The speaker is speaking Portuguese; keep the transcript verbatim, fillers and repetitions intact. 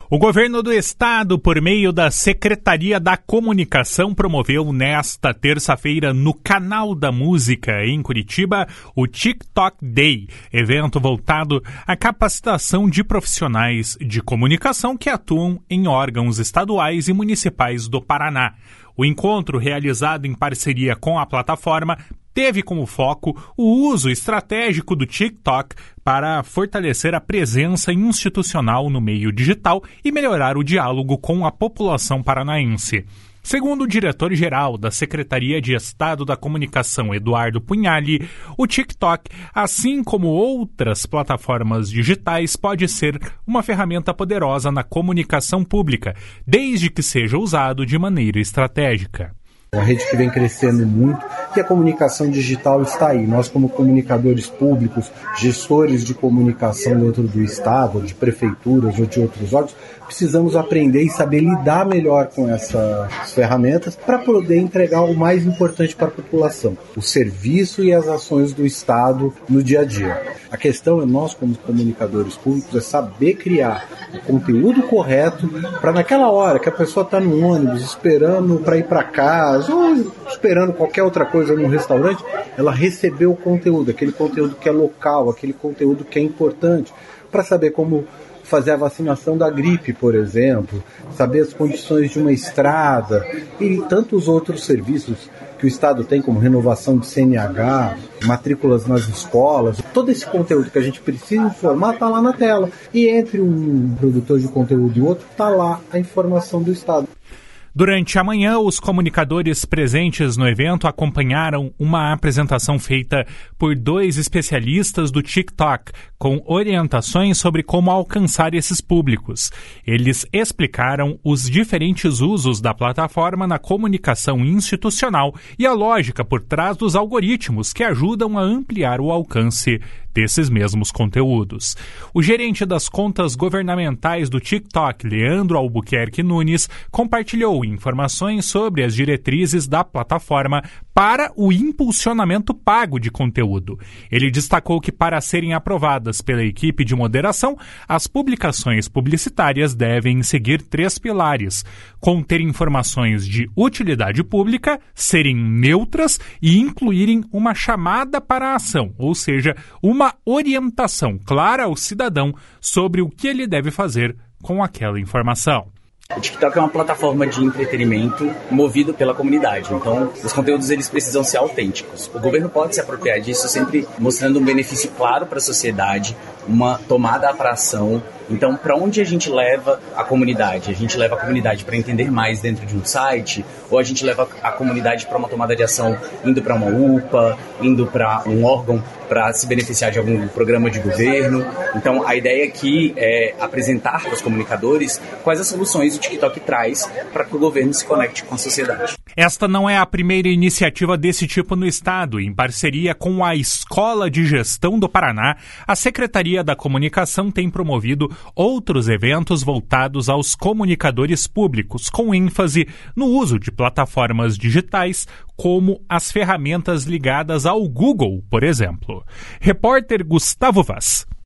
O governo do estado, por meio da Secretaria da Comunicação, promoveu nesta terça-feira no Canal da Música, em Curitiba, o TikTok Day, evento voltado à capacitação de profissionais de comunicação que atuam em órgãos estaduais e municipais do Paraná. O encontro, realizado em parceria com a plataforma, teve como foco o uso estratégico do TikTok para fortalecer a presença institucional no meio digital e melhorar o diálogo com a população paranaense. Segundo o diretor-geral da Secretaria de Estado da Comunicação, Eduardo Punhali, o TikTok, assim como outras plataformas digitais, pode ser uma ferramenta poderosa na comunicação pública, desde que seja usado de maneira estratégica. Uma rede que vem crescendo muito e a comunicação digital está aí. Nós, como comunicadores públicos, gestores de comunicação dentro do Estado, de prefeituras ou de outros órgãos, precisamos aprender e saber lidar melhor com essas ferramentas para poder entregar o mais importante para a população, o serviço e as ações do Estado no dia a dia. A questão é nós, como comunicadores públicos, é saber criar o conteúdo correto para naquela hora que a pessoa está no ônibus esperando para ir para casa ou esperando qualquer outra coisa num restaurante, ela receber o conteúdo, aquele conteúdo que é local, aquele conteúdo que é importante, para saber como fazer a vacinação da gripe, por exemplo, saber as condições de uma estrada e tantos outros serviços que o Estado tem, como renovação de C N H, matrículas nas escolas. Todo esse conteúdo que a gente precisa informar está lá na tela. E entre um produtor de conteúdo e outro, está lá a informação do Estado. Durante a manhã, os comunicadores presentes no evento acompanharam uma apresentação feita por dois especialistas do TikTok, com orientações sobre como alcançar esses públicos. Eles explicaram os diferentes usos da plataforma na comunicação institucional e a lógica por trás dos algoritmos que ajudam a ampliar o alcance desses mesmos conteúdos. O gerente das contas governamentais do TikTok, Leandro Albuquerque Nunes, compartilhou informações sobre as diretrizes da plataforma para o impulsionamento pago de conteúdo. Ele destacou que, para serem aprovadas pela equipe de moderação, as publicações publicitárias devem seguir três pilares: conter informações de utilidade pública, serem neutras e incluírem uma chamada para a ação, ou seja, uma orientação clara ao cidadão sobre o que ele deve fazer com aquela informação. O TikTok é uma plataforma de entretenimento movido pela comunidade, então os conteúdos eles precisam ser autênticos. O governo pode se apropriar disso sempre mostrando um benefício claro para a sociedade, uma tomada para ação. Então, para onde a gente leva a comunidade? A gente leva a comunidade para entender mais dentro de um site, ou a gente leva a comunidade para uma tomada de ação indo para uma U P A, indo para um órgão para se beneficiar de algum programa de governo. Então, a ideia aqui é apresentar para os comunicadores quais as soluções o TikTok traz para que o governo se conecte com a sociedade. Esta não é a primeira iniciativa desse tipo no estado. Em parceria com a Escola de Gestão do Paraná, a Secretaria da Comunicação tem promovido outros eventos voltados aos comunicadores públicos, com ênfase no uso de plataformas digitais, como as ferramentas ligadas ao Google, por exemplo. Repórter Gustavo Vaz.